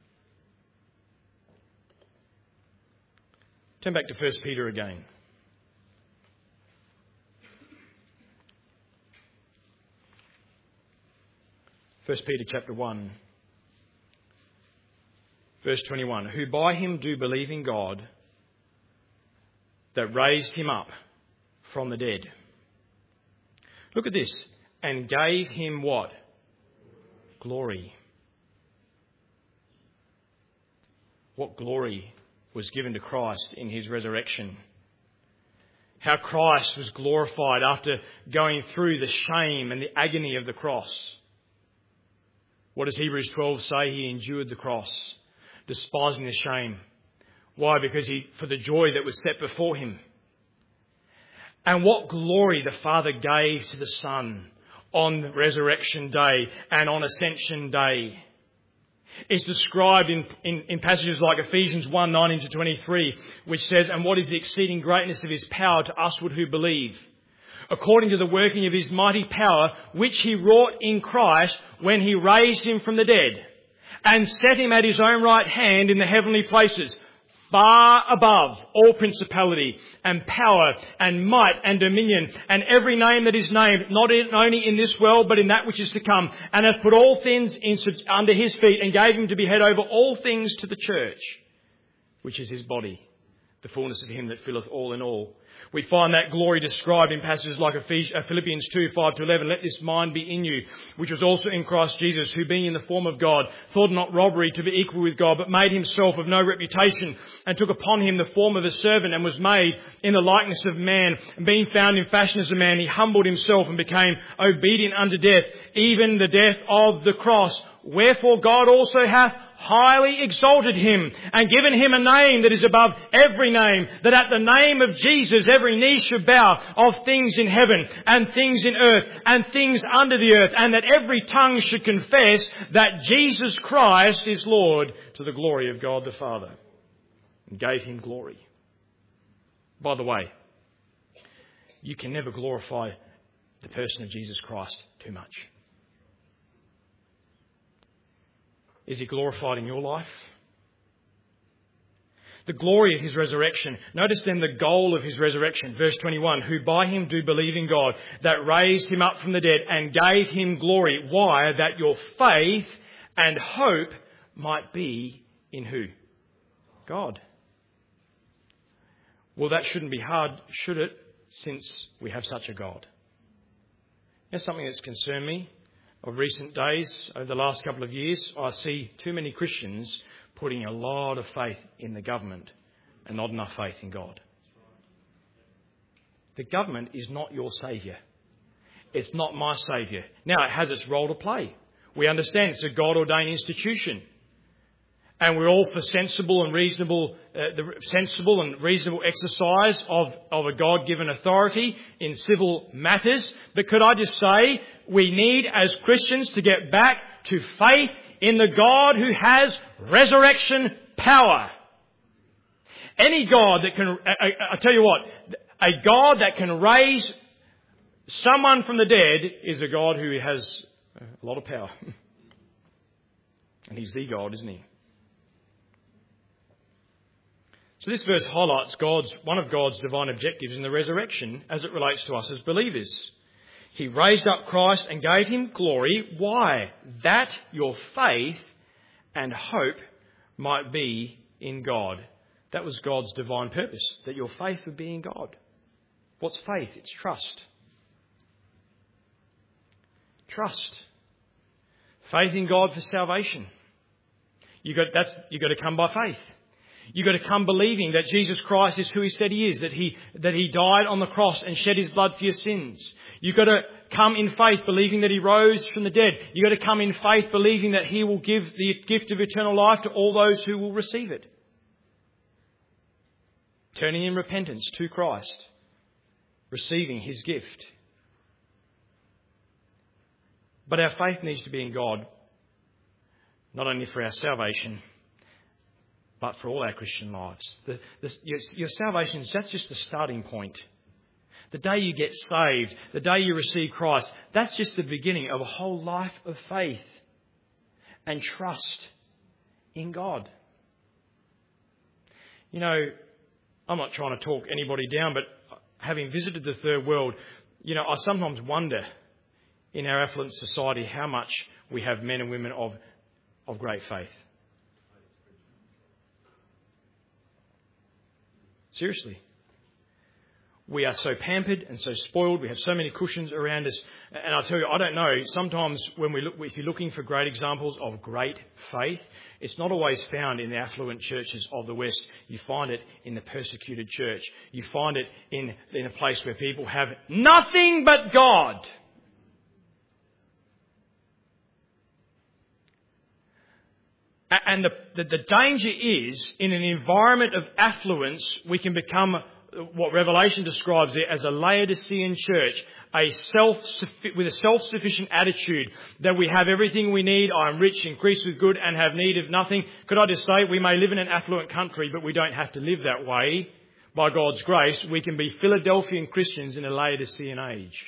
Turn back to 1 Peter again. First Peter chapter 1. Verse 21, who by Him do believe in God, that raised Him up from the dead. Look at this. And gave Him what? Glory. What glory was given to Christ in His resurrection. How Christ was glorified after going through the shame and the agony of the cross. What does Hebrews 12 say? He endured the cross, despising the shame. Why? Because for the joy that was set before Him. And what glory the Father gave to the Son on Resurrection Day and on Ascension Day. It's described in passages like Ephesians 1:19-23, which says, and what is the exceeding greatness of His power to usward who believe, according to the working of His mighty power, which He wrought in Christ when He raised Him from the dead, and set Him at His own right hand in the heavenly places, far above all principality and power and might and dominion and every name that is named, not only in this world but in that which is to come, and hath put all things under His feet, and gave Him to be head over all things to the church, which is His body, the fullness of Him that filleth all in all. We find that glory described in passages like Philippians 2:5-11. Let this mind be in you, which was also in Christ Jesus, who being in the form of God, thought not robbery to be equal with God, but made Himself of no reputation, and took upon Him the form of a servant, and was made in the likeness of man. And being found in fashion as a man, He humbled Himself and became obedient unto death, even the death of the cross. Wherefore God also hath highly exalted Him, and given Him a name that is above every name, that at the name of Jesus every knee should bow, of things in heaven and things in earth and things under the earth, and that every tongue should confess that Jesus Christ is Lord, to the glory of God the Father. And gave Him glory. By the way, you can never glorify the person of Jesus Christ too much. Is He glorified in your life? The glory of His resurrection. Notice then the goal of His resurrection. Verse 21, who by Him do believe in God, that raised Him up from the dead and gave Him glory. Why? That your faith and hope might be in who? God. Well, that shouldn't be hard, should it? Since we have such a God. That's something that's concerned me. Of recent days, over the last couple of years, I see too many Christians putting a lot of faith in the government and not enough faith in God. The government is not your saviour. It's not my saviour. Now, it has its role to play. We understand it's a God-ordained institution. And we're all for sensible and reasonable exercise of a God-given authority in civil matters. But could I just say, we need as Christians to get back to faith in the God who has resurrection power. Any God that can, I tell you what, A God that can raise someone from the dead is a God who has a lot of power. And He's the God, isn't He? So this verse highlights one of God's divine objectives in the resurrection as it relates to us as believers. He raised up Christ and gave Him glory. Why? That your faith and hope might be in God. That was God's divine purpose, that your faith would be in God. What's faith? It's trust. Trust. Faith in God for salvation. You've got to come by faith. You've got to come believing that Jesus Christ is who He said He is, that He died on the cross and shed His blood for your sins. You've got to come in faith believing that He rose from the dead. You've got to come in faith believing that He will give the gift of eternal life to all those who will receive it. Turning in repentance to Christ, receiving His gift. But our faith needs to be in God, not only for our salvation, but for all our Christian lives. Your salvation, that's just the starting point. The day you get saved, the day you receive Christ, that's just the beginning of a whole life of faith and trust in God. You know, I'm not trying to talk anybody down, but having visited the third world, you know, I sometimes wonder in our affluent society how much we have men and women of great faith. Seriously. We are so pampered and so spoiled. We have so many cushions around us. And I tell you, I don't know, sometimes if you're looking for great examples of great faith, it's not always found in the affluent churches of the West. You find it in the persecuted church. You find it in a place where people have nothing but God. And the danger is, in an environment of affluence, we can become what Revelation describes it as a Laodicean church, with a self-sufficient attitude that we have everything we need. I am rich, increased with good, and have need of nothing. Could I just say, we may live in an affluent country, but we don't have to live that way. By God's grace, we can be Philadelphian Christians in a Laodicean age.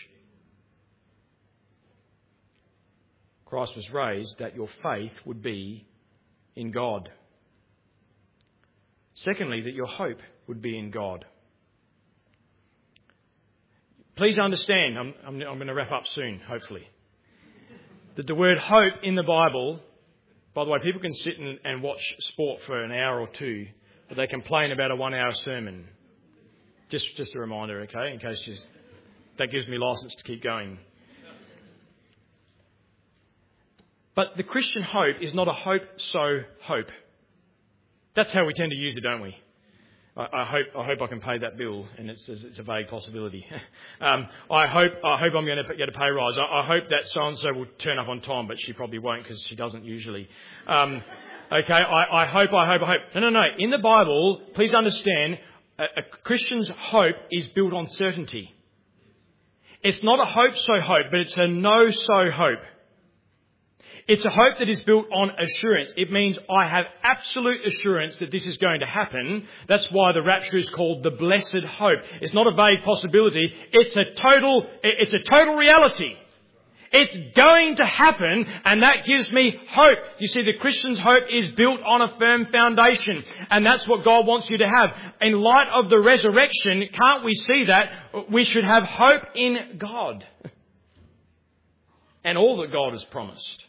Christ was raised that your faith would be in God. Secondly, that your hope would be in God. Please understand, I'm going to wrap up soon, hopefully, that the word hope in the Bible, by the way, people can sit and watch sport for an hour or two, but they complain about a 1-hour sermon. Just a reminder, okay, in case that gives me license to keep going. But the Christian hope is not a hope. That's how we tend to use it, don't we? I hope I can pay that bill, and it's a vague possibility. I hope I'm going to get a pay rise. I hope that so-and-so will turn up on time, but she probably won't because she doesn't usually. Okay, I hope. No. In the Bible, please understand, a Christian's hope is built on certainty. It's not a hope-so hope, but it's a no-so hope. It's a hope that is built on assurance. It means I have absolute assurance that this is going to happen. That's why the rapture is called the blessed hope. It's not a vague possibility. It's a total reality. It's going to happen, and that gives me hope. You see, the Christian's hope is built on a firm foundation, and that's what God wants you to have. In light of the resurrection, can't we see that? We should have hope in God and all that God has promised.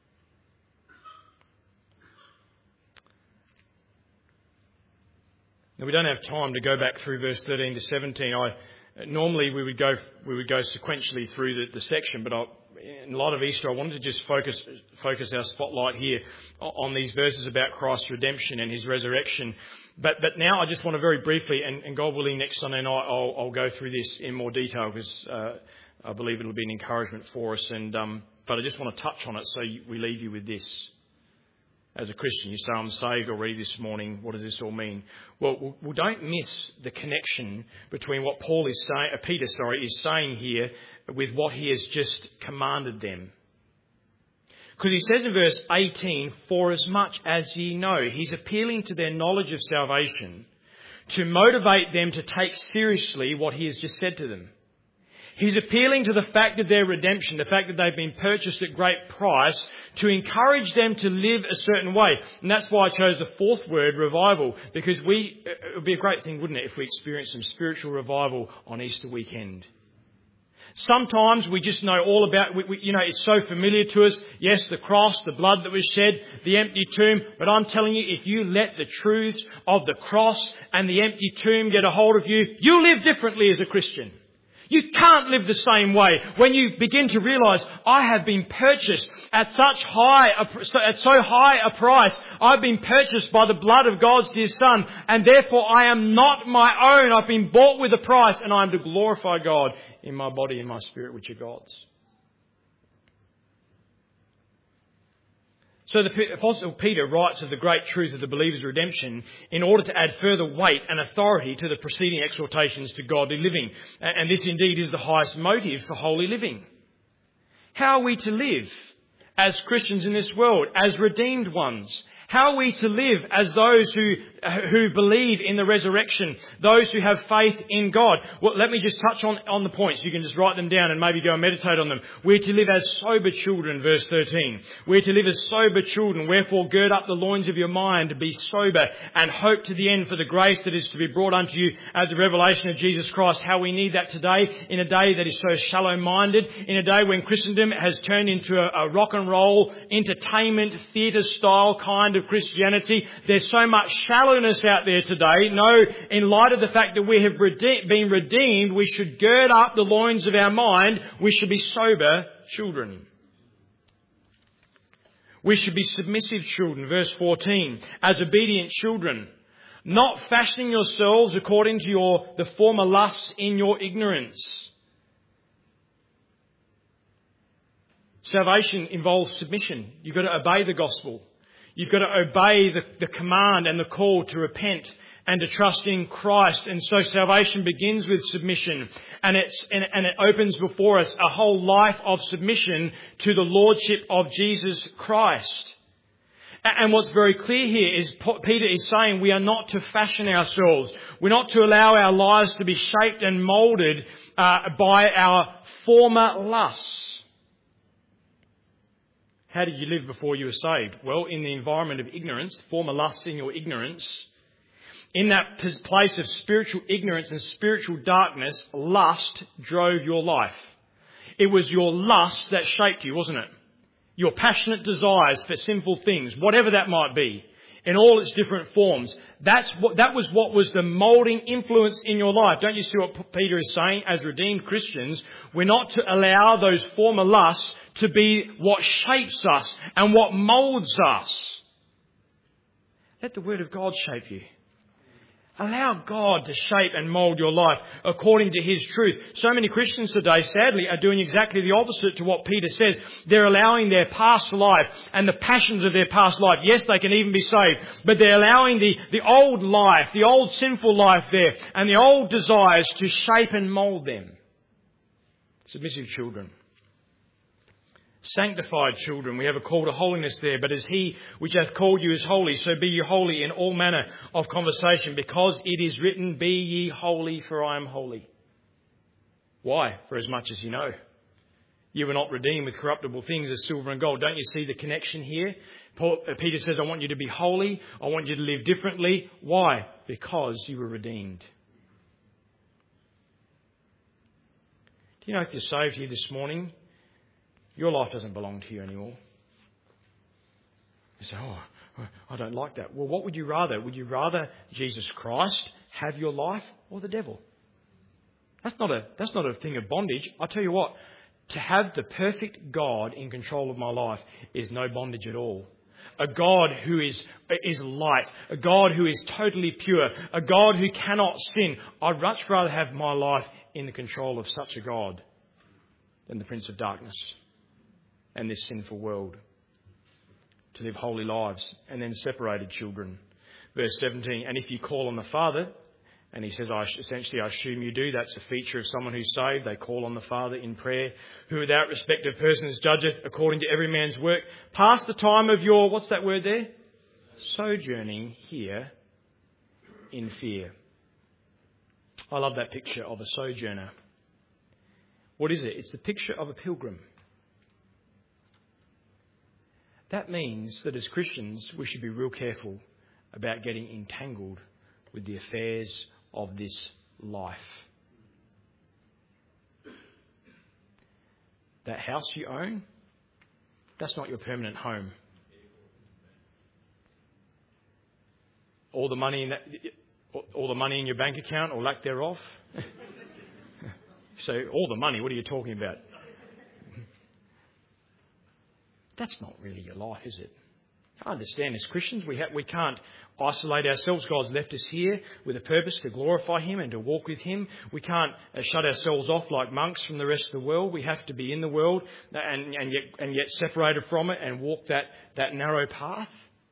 Now, we don't have time to go back through verse 13 to 17. Normally we would go sequentially through the section, but in light of Easter, I wanted to just focus our spotlight here on these verses about Christ's redemption and His resurrection. But now I just want to very briefly, and God willing, next Sunday night I'll go through this in more detail because I believe it'll be an encouragement for us. But I just want to touch on it so we leave you with this. As a Christian, you say, I'm saved already this morning. What does this all mean? Well, don't miss the connection between what Peter is saying here with what he has just commanded them. Because he says in verse 18, for as much as ye know, he's appealing to their knowledge of salvation, to motivate them to take seriously what he has just said to them. He's appealing to the fact of their redemption, the fact that they've been purchased at great price, to encourage them to live a certain way. And that's why I chose the fourth word, revival, because it would be a great thing, wouldn't it, if we experienced some spiritual revival on Easter weekend. Sometimes we just know all about, it's so familiar to us. Yes, the cross, the blood that was shed, the empty tomb. But I'm telling you, if you let the truths of the cross and the empty tomb get a hold of you, you'll live differently as a Christian. You can't live the same way when you begin to realise, I have been purchased at so high a price. I've been purchased by the blood of God's dear Son, and therefore I am not my own. I've been bought with a price, and I am to glorify God in my body and my spirit, which are God's. So the Apostle Peter writes of the great truth of the believer's redemption in order to add further weight and authority to the preceding exhortations to godly living. And this indeed is the highest motive for holy living. How are we to live as Christians in this world, as redeemed ones? How are we to live as those who believe in the resurrection, those who have faith in God? Well, let me just touch on the points. You can just write them down and maybe go and meditate on them. We're to live as sober children, verse 13. We're to live as sober children. Wherefore gird up the loins of your mind, be sober, and hope to the end for the grace that is to be brought unto you at the revelation of Jesus Christ. How we need that today, in a day that is so shallow-minded, in a day when Christendom has turned into a rock and roll, entertainment, theatre-style kind of Christianity. There's so much shallowness out there today. No, in light of the fact that we have been redeemed, we should gird up the loins of our mind. We should be sober children. We should be submissive children. Verse 14, as obedient children, not fashioning yourselves according to the former lusts in your ignorance. Salvation involves submission. You've got to obey the gospel. You've got to obey the command and the call to repent and to trust in Christ. And so salvation begins with submission. And it opens before us a whole life of submission to the Lordship of Jesus Christ. And what's very clear here is Peter is saying we are not to fashion ourselves. We're not to allow our lives to be shaped and moulded by our former lusts. How did you live before you were saved? Well, in the environment of ignorance, former lusts in your ignorance. In that place of spiritual ignorance and spiritual darkness, lust drove your life. It was your lust that shaped you, wasn't it? Your passionate desires for sinful things, whatever that might be, in all its different forms. That was what was the moulding influence in your life. Don't you see what Peter is saying? As redeemed Christians, we're not to allow those former lusts to be what shapes us and what moulds us. Let the Word of God shape you. Allow God to shape and mould your life according to His truth. So many Christians today, sadly, are doing exactly the opposite to what Peter says. They're allowing their past life and the passions of their past life. Yes, they can even be saved, but they're allowing the old life, the old sinful life there, and the old desires to shape and mould them. Submissive children. Sanctified children, we have a call to holiness there. But as He which hath called you is holy, so be ye holy in all manner of conversation, because it is written, be ye holy, for I am holy. Why? For as much as you know. You were not redeemed with corruptible things as silver and gold. Don't you see the connection here? Peter says, I want you to be holy. I want you to live differently. Why? Because you were redeemed. Do you know if you're saved here this morning, your life doesn't belong to you anymore? You say, I don't like that. Well, what would you rather? Would you rather Jesus Christ have your life or the devil? That's not a thing of bondage. I tell you what, to have the perfect God in control of my life is no bondage at all. A God who is light, a God who is totally pure, a God who cannot sin. I'd much rather have my life in the control of such a God than the Prince of Darkness and this sinful world. To live holy lives. And then separated children. Verse 17, and if you call on the Father, and he says, I assume you do. That's a feature of someone who's saved. They call on the Father in prayer, who without respect of persons judgeth according to every man's work. Pass the time of your, what's that word there? Sojourning here in fear. I love that picture of a sojourner. What is it? It's the picture of a pilgrim. That means that as Christians, we should be real careful about getting entangled with the affairs of this life. That house you own, that's not your permanent home. All the money in your bank account or lack thereof. So all the money, what are you talking about? That's not really your life, is it? I understand as Christians we can't isolate ourselves. God's left us here with a purpose to glorify Him and to walk with Him. We can't shut ourselves off like monks from the rest of the world. We have to be in the world and yet separated from it and walk that narrow path.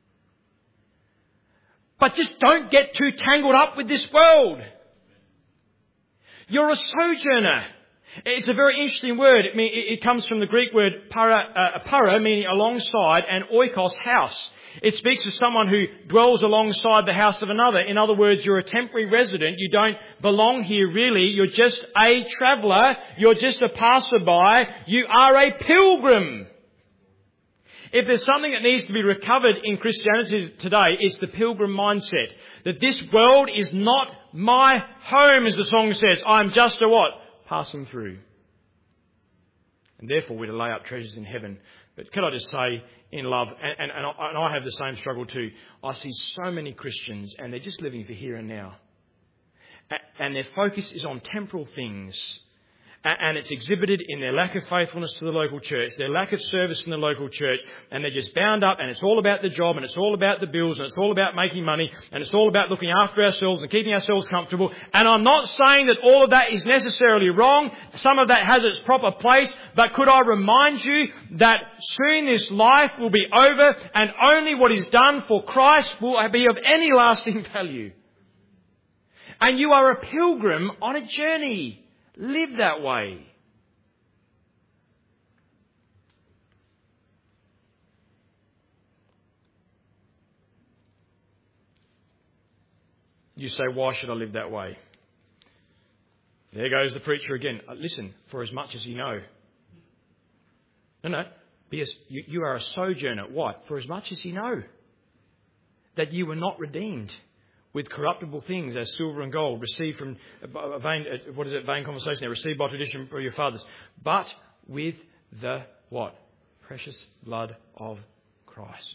But just don't get too tangled up with this world. You're a sojourner. It's a very interesting word. It comes from the Greek word para, meaning alongside, and oikos, house. It speaks of someone who dwells alongside the house of another. In other words, you're a temporary resident. You don't belong here really. You're just a traveller. You're just a passerby. You are a pilgrim. If there's something that needs to be recovered in Christianity today, it's the pilgrim mindset. That this world is not my home, as the song says. I'm just a what? Passing through. And therefore we're to lay up treasures in heaven. But could I just say, in love, and I have the same struggle too, I see so many Christians and they're just living for here and now. And their focus is on temporal things. And it's exhibited in their lack of faithfulness to the local church, their lack of service in the local church, and they're just bound up, and it's all about the job, and it's all about the bills, and it's all about making money, and it's all about looking after ourselves and keeping ourselves comfortable. And I'm not saying that all of that is necessarily wrong. Some of that has its proper place, but could I remind you that soon this life will be over, and only what is done for Christ will be of any lasting value. And you are a pilgrim on a journey. Live that way. You say, why should I live that way? There goes the preacher again. Listen, for as much as you know. No. You are a sojourner. Why? For as much as you know that you were not redeemed with corruptible things as silver and gold, received from vain conversation there, received by tradition from your fathers, but with the what? Precious blood of Christ.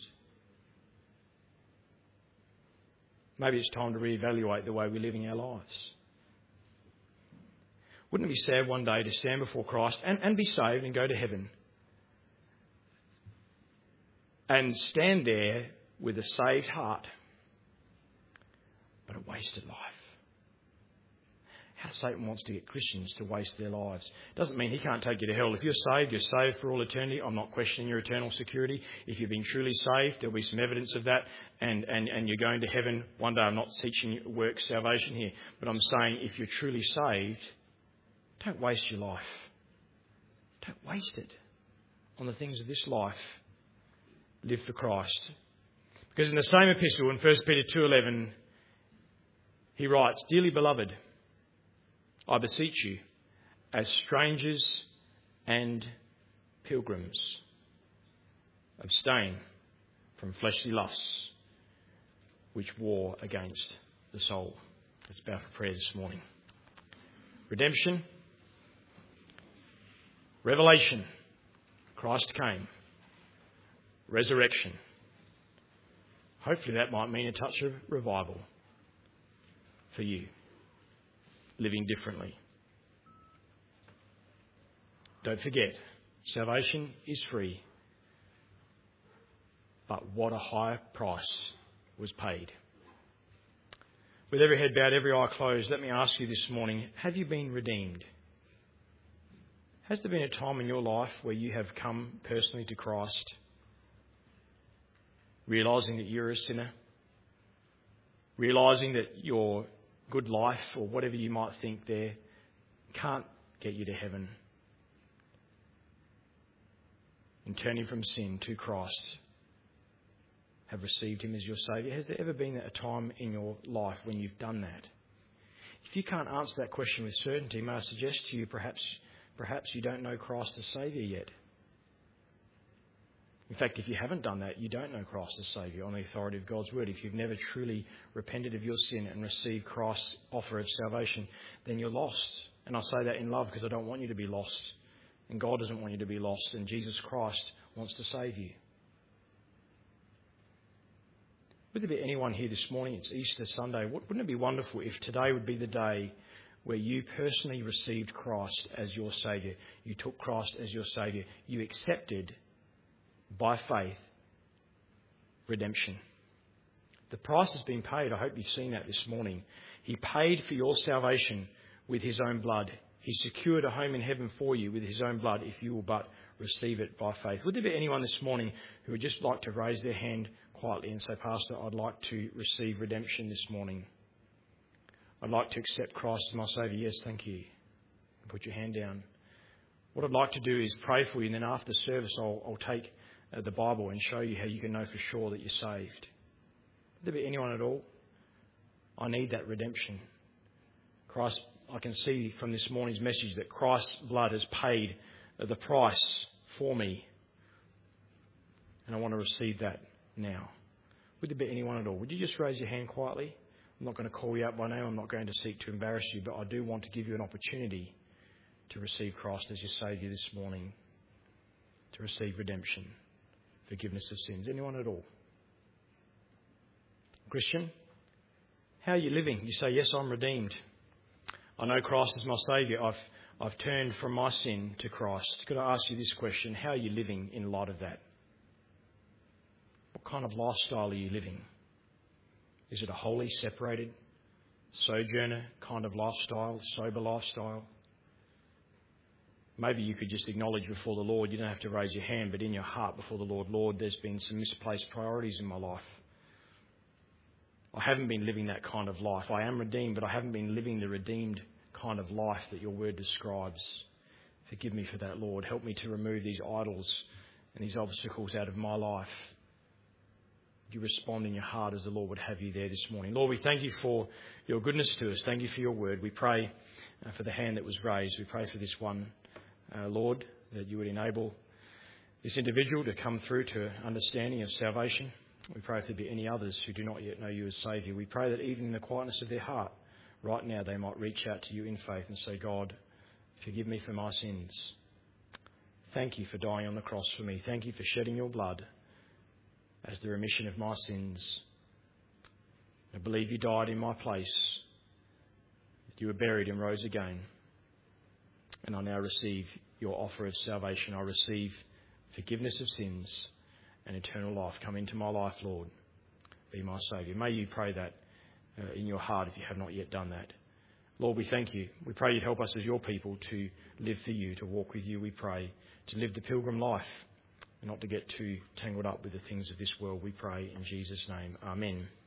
Maybe it's time to reevaluate the way we're living our lives. Wouldn't it be sad one day to stand before Christ and be saved and go to heaven? And stand there with a saved heart, but a wasted life. How Satan wants to get Christians to waste their lives. Doesn't mean he can't take you to hell. If you're saved for all eternity. I'm not questioning your eternal security. If you've been truly saved, there'll be some evidence of that, and you're going to heaven one day. I'm not teaching you work salvation here, but I'm saying if you're truly saved, don't waste your life. Don't waste it on the things of this life. Live for Christ. Because in the same epistle, in 1 Peter 2:11, he writes, "Dearly beloved, I beseech you, as strangers and pilgrims, abstain from fleshly lusts which war against the soul." Let's bow for prayer this morning. Redemption, revelation, Christ came, resurrection. Hopefully that might mean a touch of revival for you, living differently. Don't forget, salvation is free, but what a high price was paid. With every head bowed, every eye closed, let me ask you this morning, have you been redeemed? Has there been a time in your life where you have come personally to Christ, realising that you're a sinner, realising that your good life or whatever you might think there can't get you to heaven, and turning from sin to Christ, have received him as your Saviour? Has there ever been a time in your life when you've done that? If you can't answer that question with certainty, may I suggest to you perhaps you don't know Christ as Saviour yet. In fact, if you haven't done that, you don't know Christ as Saviour on the authority of God's Word. If you've never truly repented of your sin and received Christ's offer of salvation, then you're lost. And I say that in love because I don't want you to be lost. And God doesn't want you to be lost. And Jesus Christ wants to save you. Would there be anyone here this morning? It's Easter Sunday. Wouldn't it be wonderful if today would be the day where you personally received Christ as your Saviour? You took Christ as your Saviour. You accepted by faith, redemption. The price has been paid. I hope you've seen that this morning. He paid for your salvation with his own blood. He secured a home in heaven for you with his own blood if you will but receive it by faith. Would there be anyone this morning who would just like to raise their hand quietly and say, Pastor, I'd like to receive redemption this morning. I'd like to accept Christ as my Saviour. Yes, thank you. Put your hand down. What I'd like to do is pray for you, and then after the service I'll take the Bible and show you how you can know for sure that you're saved. Would there be anyone at all? I need that redemption. Christ, I can see from this morning's message that Christ's blood has paid the price for me. And I want to receive that now. Would there be anyone at all? Would you just raise your hand quietly? I'm not going to call you out by name. I'm not going to seek to embarrass you, but I do want to give you an opportunity to receive Christ as your Saviour this morning, to receive redemption, forgiveness of sins. Anyone at all? Christian, how are you living? You say, yes, I'm redeemed. I know Christ is my Saviour. I've turned from my sin to Christ. Could I ask you this question? How are you living in light of that? What kind of lifestyle are you living? Is it a holy, separated, sojourner kind of lifestyle, sober lifestyle? Maybe you could just acknowledge before the Lord, you don't have to raise your hand, but in your heart before the Lord, Lord, there's been some misplaced priorities in my life. I haven't been living that kind of life. I am redeemed, but I haven't been living the redeemed kind of life that your word describes. Forgive me for that, Lord. Help me to remove these idols and these obstacles out of my life. You respond in your heart as the Lord would have you there this morning. Lord, we thank you for your goodness to us. Thank you for your word. We pray for the hand that was raised. We pray for this one, Lord, that you would enable this individual to come through to understanding of salvation. We pray if there be any others who do not yet know you as Saviour. We pray that even in the quietness of their heart, right now they might reach out to you in faith and say, God, forgive me for my sins. Thank you for dying on the cross for me. Thank you for shedding your blood as the remission of my sins. I believe you died in my place, that you were buried and rose again. And I now receive your offer of salvation. I receive forgiveness of sins and eternal life. Come into my life, Lord. Be my Saviour. May you pray that in your heart if you have not yet done that. Lord, we thank you. We pray you'd help us as your people to live for you, to walk with you, we pray, to live the pilgrim life and not to get too tangled up with the things of this world. We pray in Jesus' name. Amen.